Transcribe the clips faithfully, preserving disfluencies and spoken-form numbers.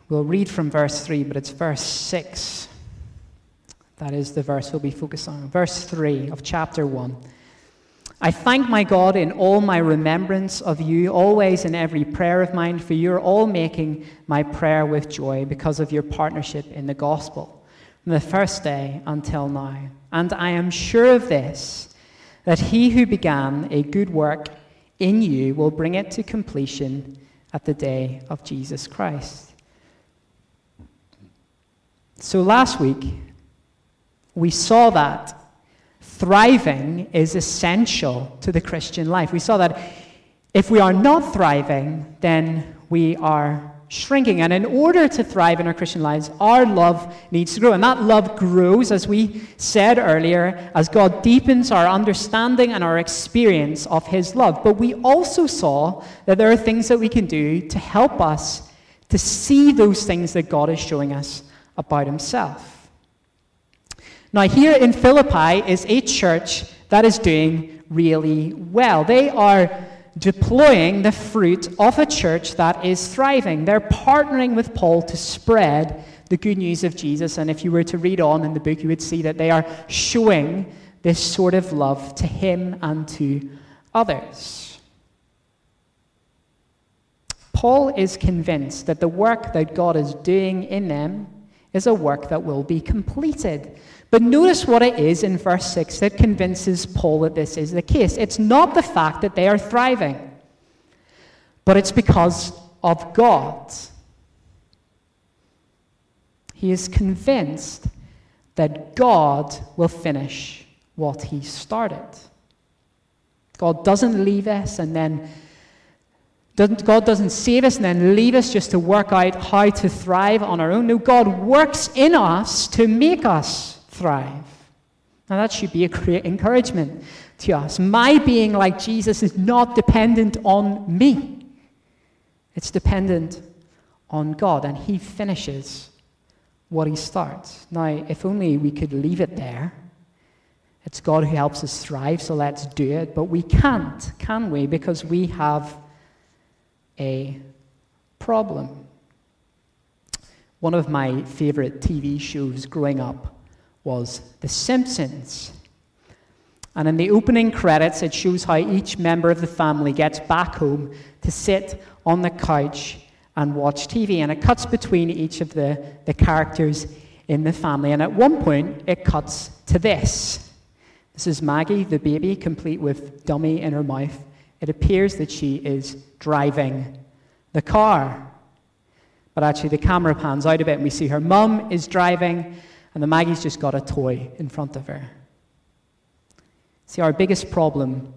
We'll read from verse three, but it's verse six. That is the verse we'll be focused on. Verse three of chapter one. I thank my God in all my remembrance of you, always in every prayer of mine, for you are all making my prayer with joy because of your partnership in the gospel, from the first day until now. And I am sure of this, that he who began a good work in you will bring it to completion at the day of Jesus Christ. So last week, we saw that thriving is essential to the Christian life. We saw that if we are not thriving, then we are shrinking. And in order to thrive in our Christian lives, our love needs to grow. And that love grows, as we said earlier, as God deepens our understanding and our experience of his love. But we also saw that there are things that we can do to help us to see those things that God is showing us about himself. Now, here in Philippi is a church that is doing really well. They are deploying the fruit of a church that is thriving. They're partnering with Paul to spread the good news of Jesus. And if you were to read on in the book, you would see that they are showing this sort of love to him and to others. Paul is convinced that the work that God is doing in them is a work that will be completed. But notice what it is in verse six that convinces Paul that this is the case. It's not the fact that they are thriving, but it's because of God. He is convinced that God will finish what he started. God doesn't leave us and then Doesn't, God doesn't save us and then leave us just to work out how to thrive on our own. No, God works in us to make us thrive. Now that should be a great encouragement to us. My being like Jesus is not dependent on me. It's dependent on God, and he finishes what he starts. Now, if only we could leave it there. It's God who helps us thrive, so let's do it. But we can't, can we? Because we have a problem. One of my favorite T V shows growing up was The Simpsons. And in the opening credits, it shows how each member of the family gets back home to sit on the couch and watch T V. And it cuts between each of the, the characters in the family. And at one point, it cuts to this. This is Maggie, the baby, complete with dummy in her mouth. It appears that she is driving the car. But actually the camera pans out a bit and we see her mum is driving and the Maggie's just got a toy in front of her. See, our biggest problem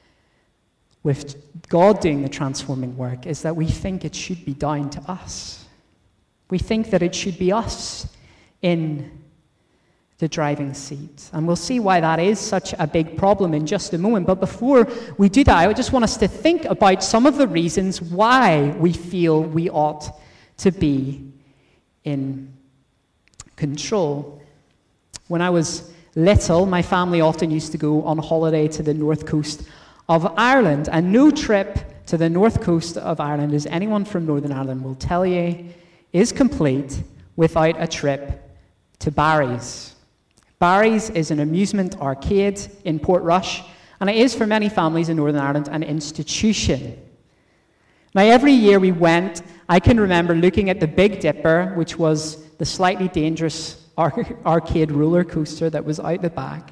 with God doing the transforming work is that we think it should be down to us. We think that it should be us in the driving seat. And we'll see why that is such a big problem in just a moment. But before we do that, I just want us to think about some of the reasons why we feel we ought to be in control. When I was little, my family often used to go on holiday to the north coast of Ireland. And no trip to the north coast of Ireland, as anyone from Northern Ireland will tell you, is complete without a trip to Barry's. Barry's is an amusement arcade in Portrush, and it is for many families in Northern Ireland an institution. Now, every year we went, I can remember looking at the Big Dipper, which was the slightly dangerous ar- arcade roller coaster that was out the back,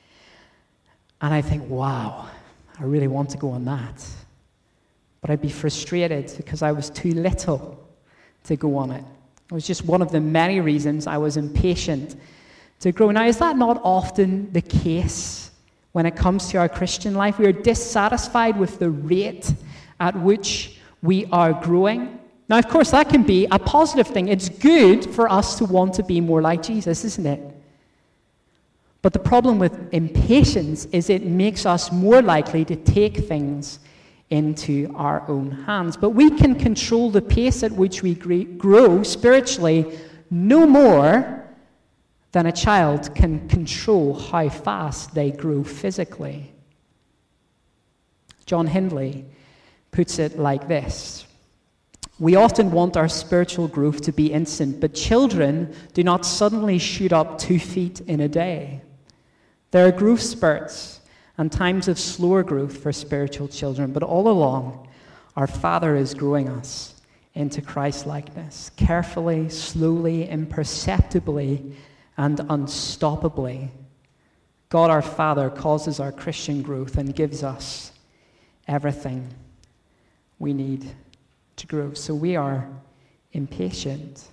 and I think, wow, I really want to go on that. But I'd be frustrated because I was too little to go on it. It was just one of the many reasons I was impatient to grow. Now, is that not often the case when it comes to our Christian life? We are dissatisfied with the rate at which we are growing. Now, of course, that can be a positive thing. It's good for us to want to be more like Jesus, isn't it? But the problem with impatience is it makes us more likely to take things into our own hands. But we can control the pace at which we grow spiritually no more than a child can control how fast they grow physically. John Hindley puts it like this: We often want our spiritual growth to be instant, but children do not suddenly shoot up two feet in a day. There are growth spurts and times of slower growth for spiritual children, but all along, our Father is growing us into Christ-likeness, carefully, slowly, imperceptibly, and unstoppably. God our Father causes our Christian growth and gives us everything we need to grow. So we are impatient.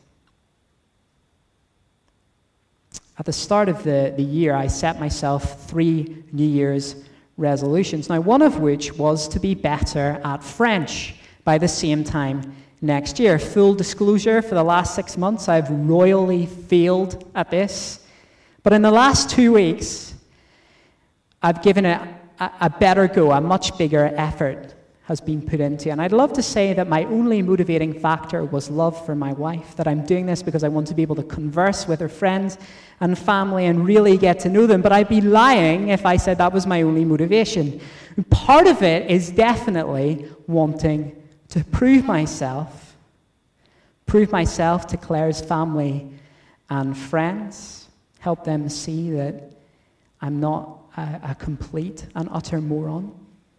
At the start of the, the year, I set myself three New Year's resolutions. Now, one of which was to be better at French by the same time next year. Full disclosure, for the last six months, I've royally failed at this. But in the last two weeks, I've given it a, a better go, a much bigger effort has been put into. And I'd love to say that my only motivating factor was love for my wife, that I'm doing this because I want to be able to converse with her friends and family and really get to know them. But I'd be lying if I said that was my only motivation. Part of it is definitely wanting to prove myself, prove myself to Claire's family and friends, help them see that I'm not a, a complete and utter moron.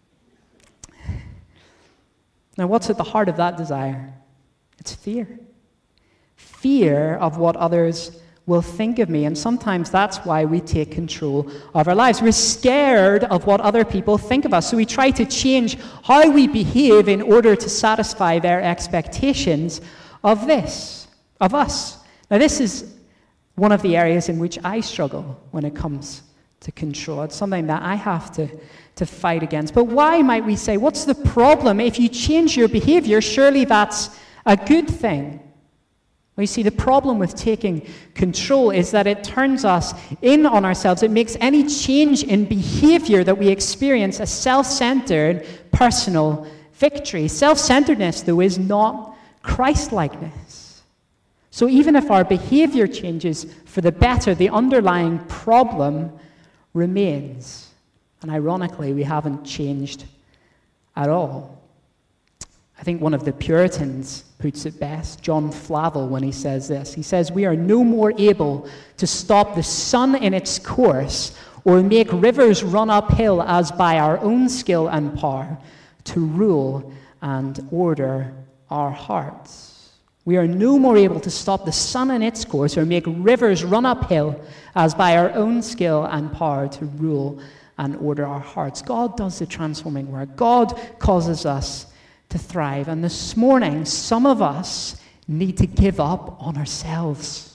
Now, what's at the heart of that desire? It's fear. Fear of what others will think of me, and sometimes that's why we take control of our lives. We're scared of what other people think of us, so we try to change how we behave in order to satisfy their expectations of this, of us. Now, this is one of the areas in which I struggle when it comes to control. It's something that I have to, to fight against. But why, might we say, what's the problem? If you change your behavior, surely that's a good thing. Well, you see, the problem with taking control is that it turns us in on ourselves. It makes any change in behavior that we experience a self-centered personal victory. Self-centeredness, though, is not Christ-likeness. So even if our behavior changes for the better, the underlying problem remains. And ironically, we haven't changed at all. I think one of the Puritans puts it best, John Flavel, when he says this. He says, "We are no more able to stop the sun in its course or make rivers run uphill as by our own skill and power to rule and order our hearts." We are no more able to stop the sun in its course or make rivers run uphill as by our own skill and power to rule and order our hearts. God does the transforming work. God causes us to thrive. And this morning, some of us need to give up on ourselves.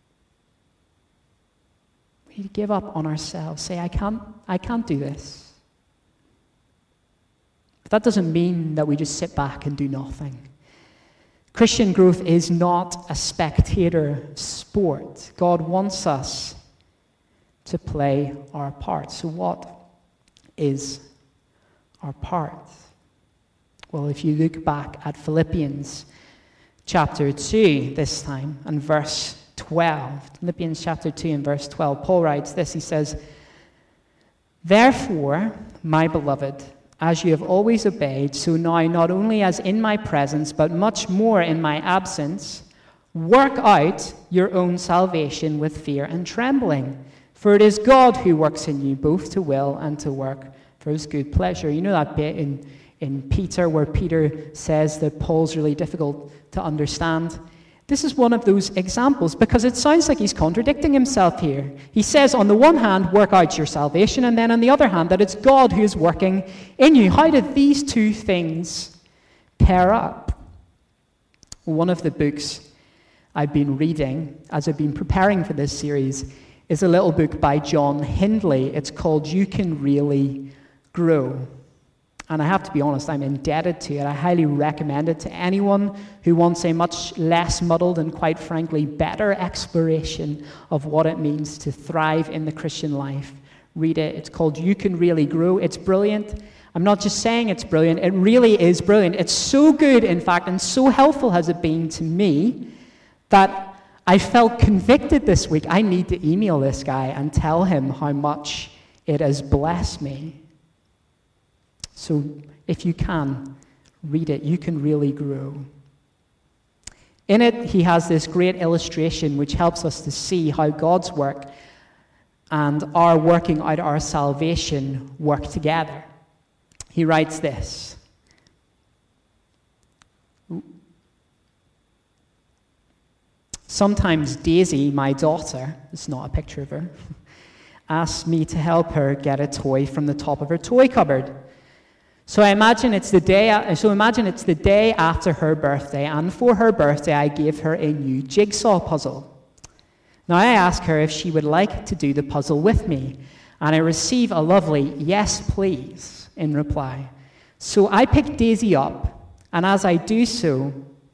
We need to give up on ourselves. Say, I can't, I can't do this. But that doesn't mean that we just sit back and do nothing. Christian growth is not a spectator sport. God wants us to play our part. So what is our part? Well, if you look back at Philippians chapter two this time and verse twelve, Philippians chapter two and verse twelve, Paul writes this. He says, "Therefore, my beloved, as you have always obeyed, so now not only as in my presence, but much more in my absence, work out your own salvation with fear and trembling. For it is God who works in you both to will and to work for his good pleasure." You know that bit in, in Peter where Peter says that Paul's really difficult to understand? This is one of those examples because it sounds like he's contradicting himself here. He says, on the one hand, work out your salvation, and then on the other hand, that it's God who is working in you. How did these two things pair up? One of the books I've been reading as I've been preparing for this series is a little book by John Hindley. It's called You Can Really Grow. And I have to be honest, I'm indebted to it. I highly recommend it to anyone who wants a much less muddled and, quite frankly, better exploration of what it means to thrive in the Christian life. Read it. It's called You Can Really Grow. It's brilliant. I'm not just saying it's brilliant. It really is brilliant. It's so good, in fact, and so helpful has it been to me that I felt convicted this week. I need to email this guy and tell him how much it has blessed me. So if you can, read it. You Can Really Grow. In it, he has this great illustration which helps us to see how God's work and our working out our salvation work together. He writes this. Sometimes Daisy, my daughter, it's not a picture of her, asks me to help her get a toy from the top of her toy cupboard. So I imagine it's the day. So imagine it's the day after her birthday, and for her birthday, I gave her a new jigsaw puzzle. Now I ask her if she would like to do the puzzle with me, and I receive a lovely "yes, please" in reply. So I pick Daisy up, and as I do so,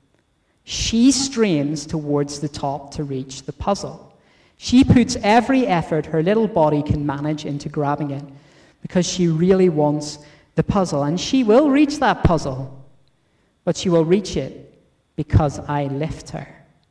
she strains towards the top to reach the puzzle. She puts every effort her little body can manage into grabbing it, because she really wants the puzzle, and she will reach that puzzle, but she will reach it because I lift her.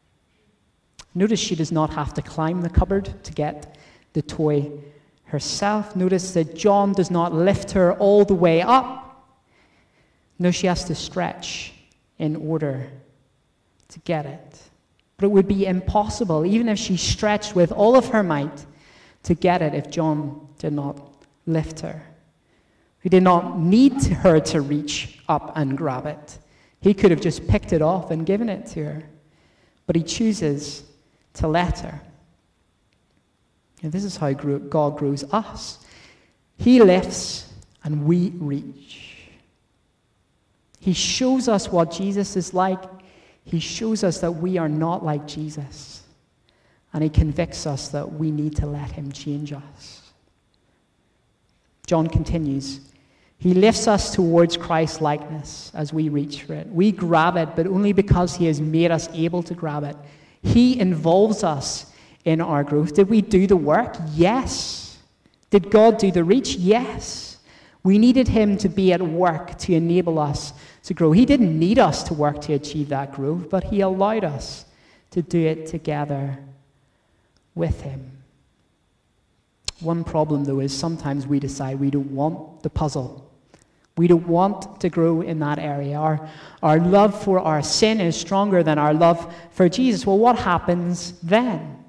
Notice she does not have to climb the cupboard to get the toy herself. Notice that John does not lift her all the way up. No, she has to stretch in order to get it. But it would be impossible, even if she stretched with all of her might, to get it if John did not lift her. He did not need her to reach up and grab it. He could have just picked it off and given it to her. But he chooses to let her. And this is how God grows us. He lifts and we reach. He shows us what Jesus is like. He shows us that we are not like Jesus. And he convicts us that we need to let him change us. John continues. He lifts us towards Christ's likeness as we reach for it. We grab it, but only because he has made us able to grab it. He involves us in our growth. Did we do the work? Yes. Did God do the reach? Yes. We needed him to be at work to enable us to grow. He didn't need us to work to achieve that growth, but he allowed us to do it together with him. One problem, though, is sometimes we decide we don't want the puzzle. We don't want to grow in that area. Our, our love for our sin is stronger than our love for Jesus. Well, what happens then?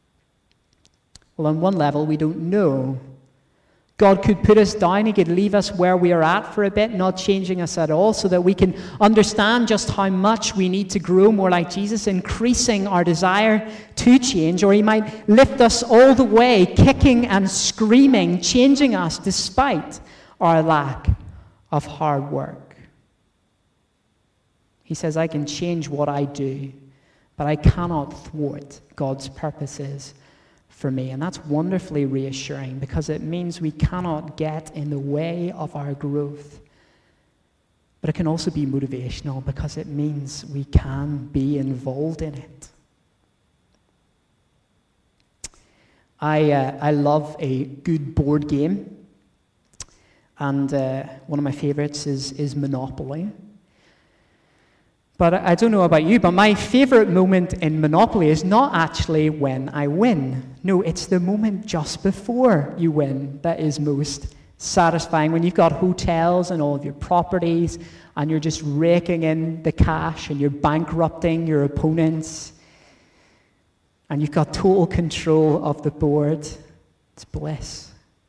Well, on one level, we don't know. God could put us down. He could leave us where we are at for a bit, not changing us at all, so that we can understand just how much we need to grow more like Jesus, increasing our desire to change. Or he might lift us all the way, kicking and screaming, changing us despite our lack of hard work. He says, I can change what I do, but I cannot thwart God's purposes for me. And that's wonderfully reassuring, because it means we cannot get in the way of our growth. But it can also be motivational, because it means we can be involved in it. I uh, I love a good board game. And uh, one of my favorites is, is Monopoly. But I don't know about you, but my favorite moment in Monopoly is not actually when I win. No, it's the moment just before you win that is most satisfying, when you've got hotels and all of your properties, and you're just raking in the cash, and you're bankrupting your opponents, and you've got total control of the board. It's bliss.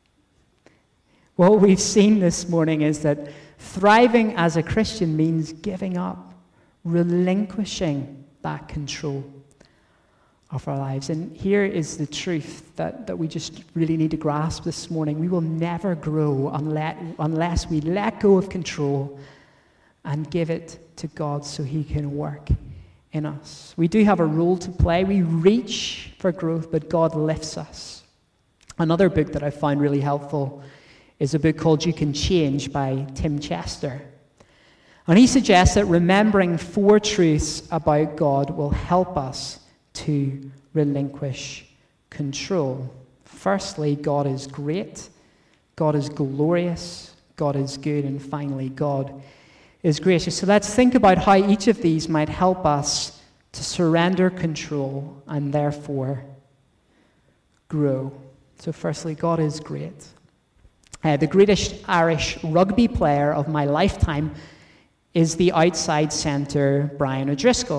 What we've seen this morning is that thriving as a Christian means giving up, relinquishing that control of our lives. And here is the truth that, that we just really need to grasp this morning. We will never grow unless, unless we let go of control and give it to God so he can work in us. We do have a role to play. We reach for growth, but God lifts us. Another book that I find really helpful is a book called You Can Change by Tim Chester. And he suggests that remembering four truths about God will help us to relinquish control. Firstly, God is great. God is glorious. God is good. And finally, God is gracious. So let's think about how each of these might help us to surrender control and therefore grow. So firstly, God is great. Uh, the greatest Irish rugby player of my lifetime is the outside centre Brian O'Driscoll. He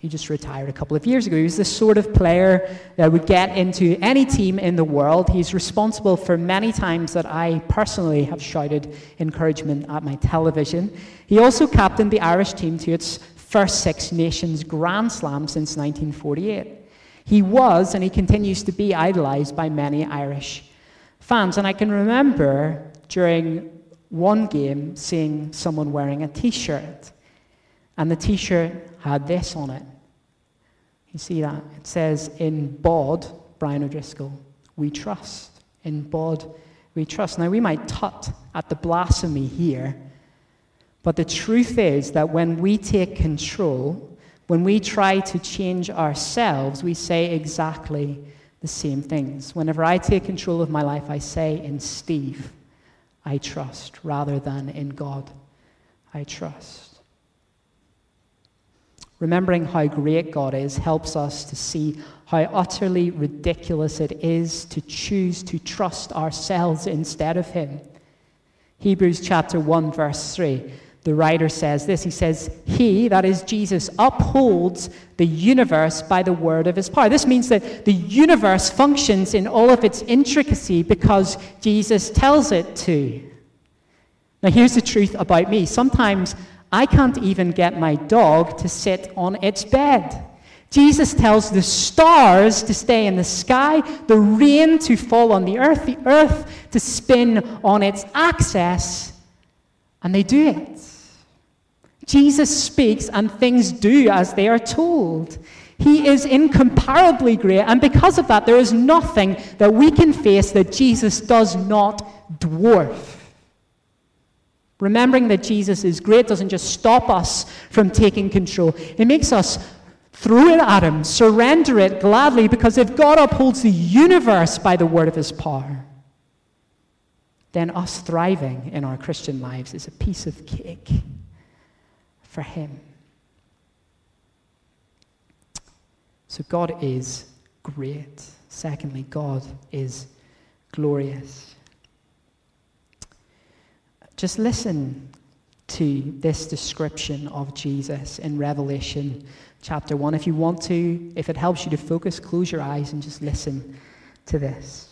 He just retired a couple of years ago. He was the sort of player that would get into any team in the world. He's responsible for many times that I personally have shouted encouragement at my television. He also captained the Irish team to its first Six Nations Grand Slam since nineteen forty-eight. He was, and he continues to be, idolized by many Irish fans. And I can remember during one game seeing someone wearing a t-shirt, and the t-shirt had this on it. You see that? It says, "In Bod, Brian O'Driscoll, we trust." In Bod, we trust. Now, we might tut at the blasphemy here, but the truth is that when we take control, when we try to change ourselves, we say exactly the same things. Whenever I take control of my life, I say, "In Steve, I trust," rather than "In God, I trust." Remembering how great God is helps us to see how utterly ridiculous it is to choose to trust ourselves instead of Him. Hebrews chapter one, verse three, the writer says this. He says, "He," that is Jesus, "upholds the universe by the word of His power." This means that the universe functions in all of its intricacy because Jesus tells it to. Now, here's the truth about me. Sometimes I can't even get my dog to sit on its bed. Jesus tells the stars to stay in the sky, the rain to fall on the earth, the earth to spin on its axis, and they do it. Jesus speaks and things do as they are told. He is incomparably great, and because of that, there is nothing that we can face that Jesus does not dwarf. Remembering that Jesus is great doesn't just stop us from taking control. It makes us throw it at Him, surrender it gladly, because if God upholds the universe by the word of His power, then us thriving in our Christian lives is a piece of cake for Him. So God is great. Secondly, God is glorious. Just listen to this description of Jesus in Revelation chapter one. If you want to, if it helps you to focus, close your eyes and just listen to this.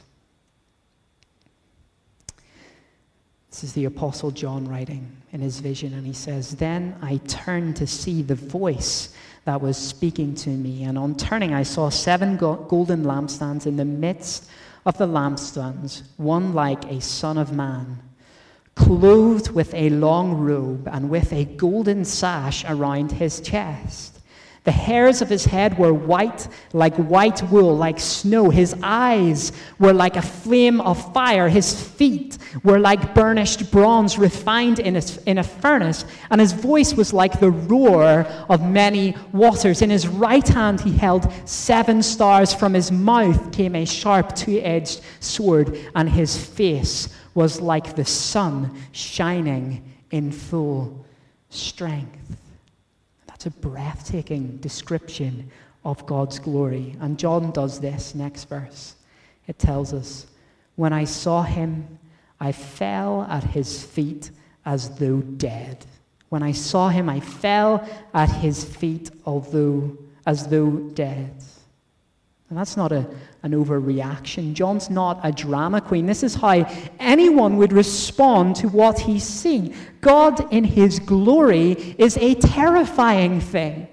This is the Apostle John writing in his vision, and he says, "Then I turned to see the voice that was speaking to me, and on turning I saw seven go- golden lampstands. In the midst of the lampstands, one like a son of man, clothed with a long robe and with a golden sash around his chest. The hairs of his head were white, like white wool, like snow. His eyes were like a flame of fire. His feet were like burnished bronze refined in a, in a furnace. And his voice was like the roar of many waters. In his right hand he held seven stars. From his mouth came a sharp two-edged sword. And his face was like the sun shining in full strength." That's a breathtaking description of God's glory. And John does this next verse. It tells us, "When I saw him, I fell at his feet as though dead." When I saw him, I fell at his feet although as though dead. And that's not a, an overreaction. John's not a drama queen. This is how anyone would respond to what he's seeing. God in his glory is a terrifying thing.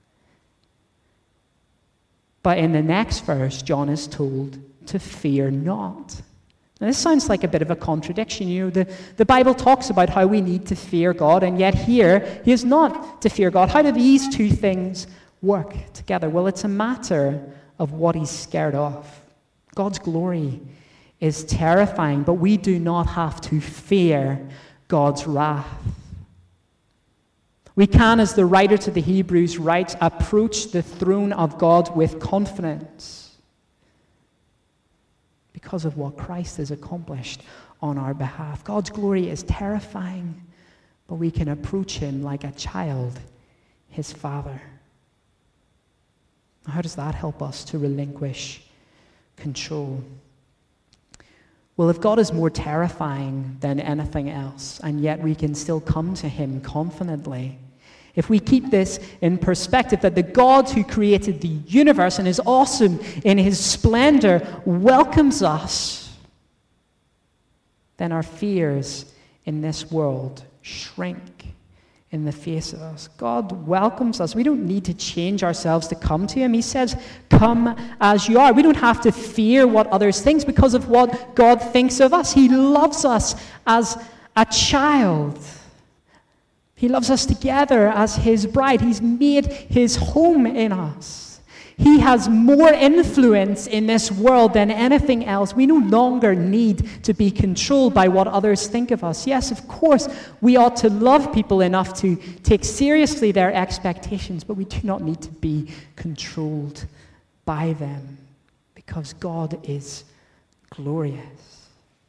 But in the next verse, John is told to fear not. Now, this sounds like a bit of a contradiction. You know, the, the Bible talks about how we need to fear God, and yet here, he is not to fear God. How do these two things work together? Well, it's a matter of what he's scared of. God's glory is terrifying, but we do not have to fear God's wrath. We can, as the writer to the Hebrews writes, approach the throne of God with confidence because of what Christ has accomplished on our behalf. God's glory is terrifying, but we can approach him like a child, his father. How does that help us to relinquish control? Well, if God is more terrifying than anything else, and yet we can still come to him confidently, If we keep this in perspective, that the God who created the universe and is awesome in his splendor welcomes us, then our fears in this world shrink in the face of us. God welcomes us. We don't need to change ourselves to come to him. He says, come as you are. We don't have to fear what others think because of what God thinks of us. He loves us as a child. He loves us together as his bride. He's made his home in us. He has more influence in this world than anything else. We no longer need to be controlled by what others think of us. Yes, of course, we ought to love people enough to take seriously their expectations, but we do not need to be controlled by them because God is glorious.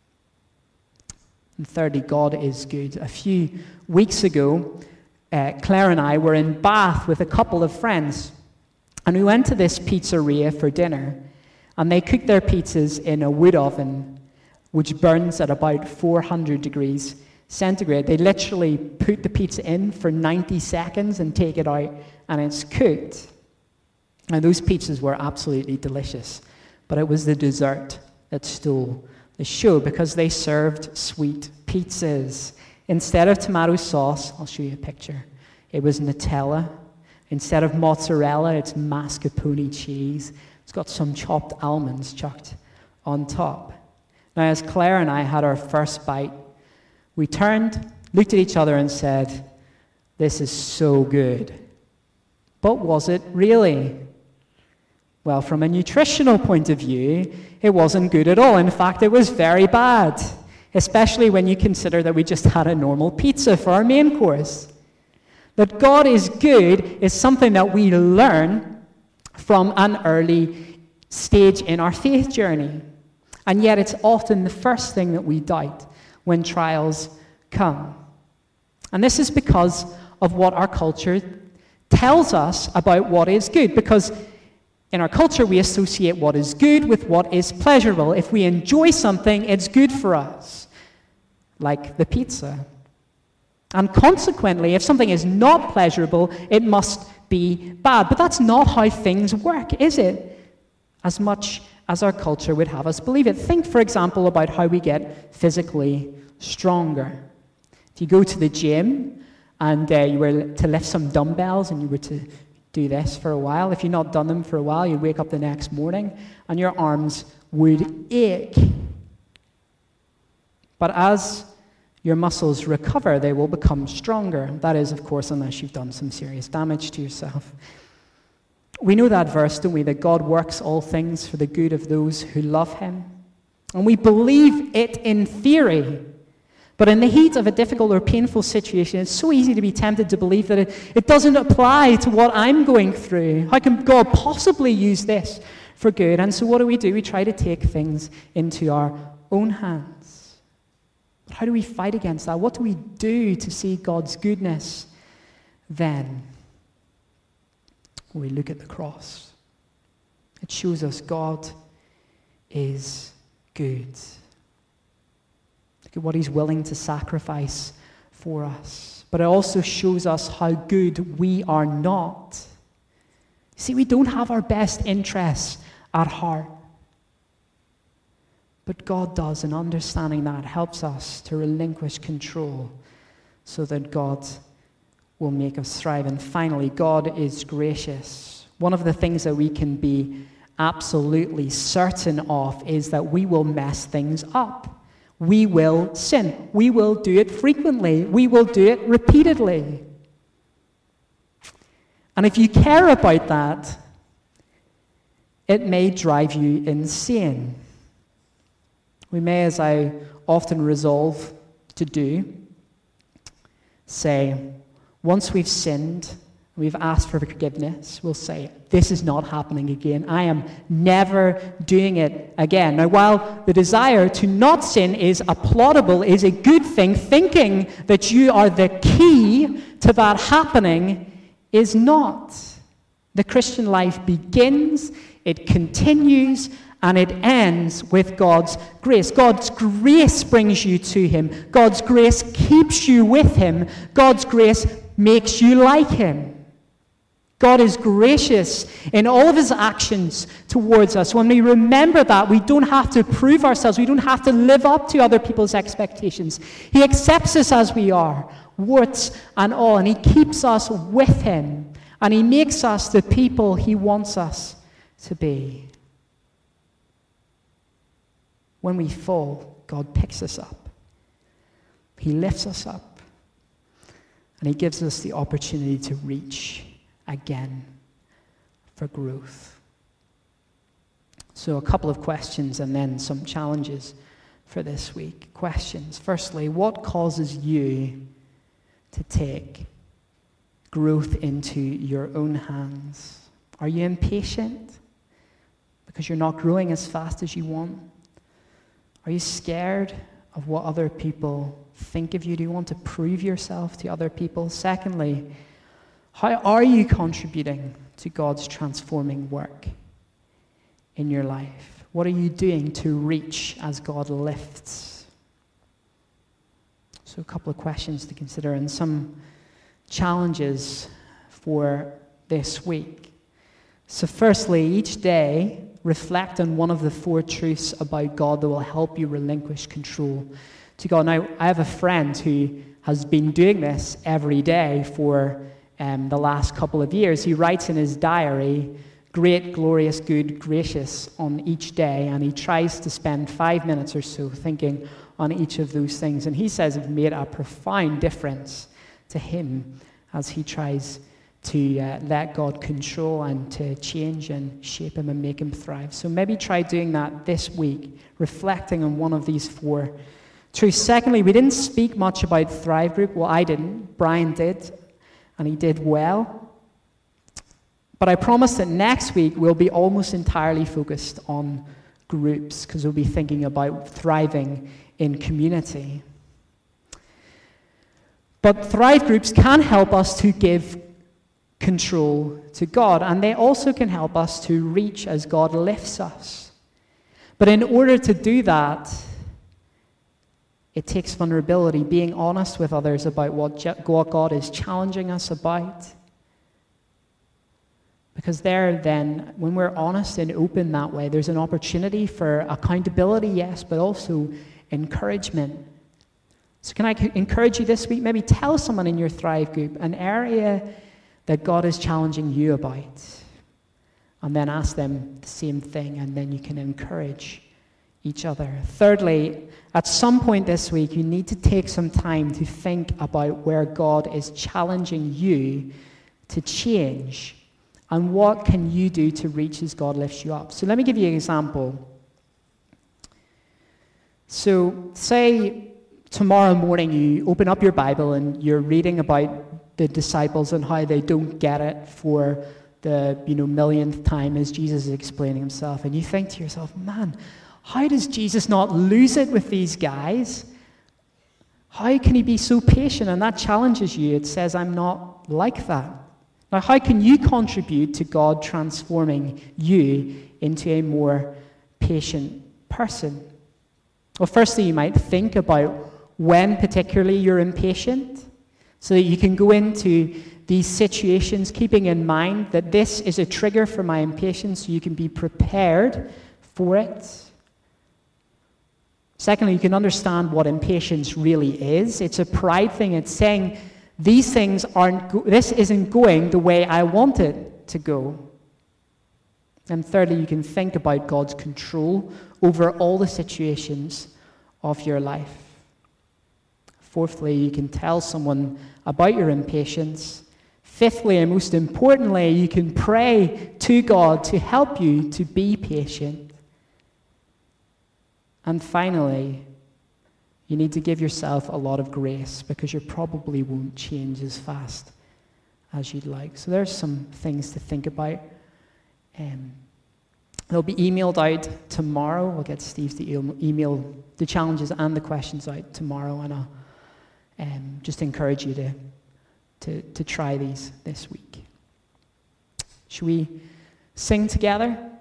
And thirdly, God is good. A few weeks ago, uh, Claire and I were in Bath with a couple of friends. And we went to this pizzeria for dinner, and they cook their pizzas in a wood oven, which burns at about four hundred degrees centigrade. They literally put the pizza in for ninety seconds and take it out, and it's cooked. And those pizzas were absolutely delicious, but it was the dessert that stole the show because they served sweet pizzas. Instead of tomato sauce, I'll show you a picture, it was Nutella. Instead of mozzarella, it's mascarpone cheese. It's got some chopped almonds chucked on top. Now, as Claire and I had our first bite, we turned, looked at each other and said, "This is so good." But was it really? Well, from a nutritional point of view, it wasn't good at all. In fact, it was very bad, especially when you consider that we just had a normal pizza for our main course. That God is good is something that we learn from an early stage in our faith journey. And yet it's often the first thing that we doubt when trials come. And this is because of what our culture tells us about what is good. Because in our culture, we associate what is good with what is pleasurable. If we enjoy something, it's good for us, like the pizza. And consequently, if something is not pleasurable, it must be bad. But that's not how things work, is it? As much as our culture would have us believe it. Think, for example, about how we get physically stronger. If you go to the gym and uh, you were to lift some dumbbells and you were to do this for a while, if you've not done them for a while, you'd wake up the next morning and your arms would ache. But as your muscles recover, they will become stronger. That is, of course, unless you've done some serious damage to yourself. We know that verse, don't we? That God works all things for the good of those who love him. And we believe it in theory. But in the heat of a difficult or painful situation, it's so easy to be tempted to believe that it, it doesn't apply to what I'm going through. How can God possibly use this for good? And so what do we do? We try to take things into our own hands. But how do we fight against that? What do we do to see God's goodness then? We look at the cross. It shows us God is good. Look at what he's willing to sacrifice for us. But it also shows us how good we are not. See, we don't have our best interests at heart. But God does, and understanding that helps us to relinquish control so that God will make us thrive. And finally, God is gracious. One of the things that we can be absolutely certain of is that we will mess things up. We will sin. We will do it frequently. We will do it repeatedly. And if you care about that, it may drive you insane. We may, as I often resolve to do, say, once we've sinned, we've asked for forgiveness, we'll say, this is not happening again. I am never doing it again. Now, while the desire to not sin is applaudable, is a good thing, thinking that you are the key to that happening is not. The Christian life begins, it continues, and it ends with God's grace. God's grace brings you to him. God's grace keeps you with him. God's grace makes you like him. God is gracious in all of his actions towards us. When we remember that, we don't have to prove ourselves. We don't have to live up to other people's expectations. He accepts us as we are, warts and all, and he keeps us with him, and he makes us the people he wants us to be. When we fall, God picks us up. He lifts us up, and he gives us the opportunity to reach again for growth. So a couple of questions and then some challenges for this week. Questions. Firstly, what causes you to take growth into your own hands? Are you impatient because you're not growing as fast as you want? Are you scared of what other people think of you? Do you want to prove yourself to other people? Secondly, how are you contributing to God's transforming work in your life? What are you doing to reach as God lifts? So a couple of questions to consider and some challenges for this week. So firstly, each day, reflect on one of the four truths about God that will help you relinquish control to God. Now, I have a friend who has been doing this every day for Um, the last couple of years. He writes in his diary, great, glorious, good, gracious on each day, and he tries to spend five minutes or so thinking on each of those things. And he says it made a profound difference to him as he tries to uh, let God control and to change and shape him and make him thrive. So maybe try doing that this week, reflecting on one of these four truths. Secondly, we didn't speak much about Thrive Group. Well, I didn't. Brian did. And he did well. But I promise that next week we'll be almost entirely focused on groups, because we'll be thinking about thriving in community. But Thrive groups can help us to give control to God, and they also can help us to reach as God lifts us. But in order to do that, it takes vulnerability, being honest with others about what God is challenging us about. Because there then, when we're honest and open that way, there's an opportunity for accountability, yes, but also encouragement. So can I encourage you this week? Maybe tell someone in your Thrive group an area that God is challenging you about. And then ask them the same thing, and then you can encourage each other. Thirdly, at some point this week, you need to take some time to think about where God is challenging you to change, and what can you do to reach as God lifts you up. So let me give you an example. So say tomorrow morning you open up your Bible and you're reading about the disciples and how they don't get it for the you know millionth time as Jesus is explaining himself, and you think to yourself, man, how does Jesus not lose it with these guys? How can he be so patient? And that challenges you. It says, I'm not like that. Now, how can you contribute to God transforming you into a more patient person? Well, firstly, you might think about when particularly you're impatient, so that you can go into these situations keeping in mind that this is a trigger for my impatience, so you can be prepared for it. Secondly, you can understand what impatience really is. It's a pride thing. It's saying, these things aren't, go- this isn't going the way I want it to go. And thirdly, you can think about God's control over all the situations of your life. Fourthly, you can tell someone about your impatience. Fifthly, and most importantly, you can pray to God to help you to be patient. And finally, you need to give yourself a lot of grace, because you probably won't change as fast as you'd like. So there's some things to think about. Um, they'll be emailed out tomorrow. We'll get Steve to email the challenges and the questions out tomorrow, and I'll um, just encourage you to, to, to try these this week. Should we sing together?